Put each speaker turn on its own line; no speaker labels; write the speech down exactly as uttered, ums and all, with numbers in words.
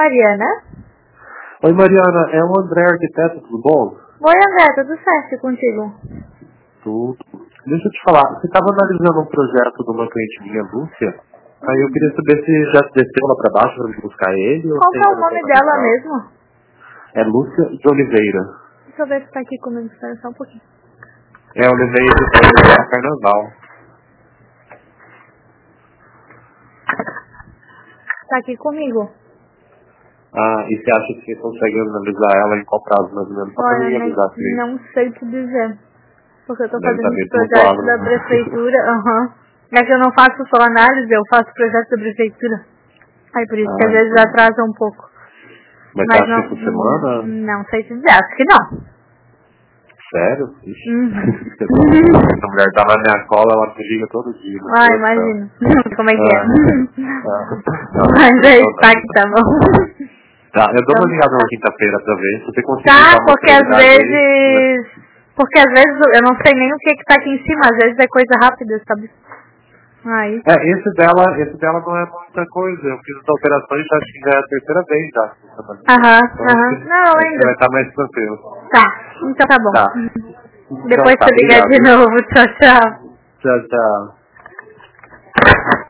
Mariana.
Oi, Mariana, é o André, arquiteto, tudo bom?
Oi, André, tudo certo contigo?
Tudo. Deixa eu te falar, você estava analisando um projeto de uma cliente minha, Lúcia, aí eu queria saber se já desceu lá pra baixo pra buscar ele, ou
Qual
se
que é
ainda
o
não
nome
foi
dela
analisado.
mesmo?
É Lúcia de Oliveira.
Deixa eu ver se tá aqui comigo, espera só um pouquinho.
É, Oliveira de Carnaval.
Tá aqui comigo.
Ah, e você acha que você consegue analisar ela em qual prazo, mais ou menos? Só pra
Olha,
mim
nem,
avisar se
não sei te dizer. Porque eu tô
deve estar
fazendo os
meio
projetos
tumultuado,
da
né?
prefeitura, aham. É que eu não faço só análise, eu faço projetos da prefeitura. Aí por isso que às
Ah,
vezes
entendi.
atrasa um pouco.
Mas você
Mas
acha que
não,
essa semana?
não sei te dizer, acho que não.
Sério? Ixi.
Uhum.
Essa mulher tá na minha cola, ela me liga todo dia, meu
Ah,
Deus do céu.
imagino. Como é que é?
Ah, ah,
Mas aí
não,
tá
não.
que tá bom.
Tá, eu dou uma
Então,
ligada na quinta-feira pra ver. Se você conseguir
tá,
dar uma
porque às
prioridade aí, né?
vezes... Porque às vezes eu não sei nem o que que tá aqui em cima, às vezes é coisa rápida, sabe? Aí.
É, esse dela, esse dela não é muita coisa. Eu fiz as operações, acho que já é a terceira vez já.
Aham,
Então acho
aham.
que
Não, eu
você vai
lembro.
estar mais tranquilo.
Tá, então tá bom.
Tá. Então
Depois
tá,
tu liga
obrigado,
de
hein?
novo. Tchau, tchau.
Tchau, tchau.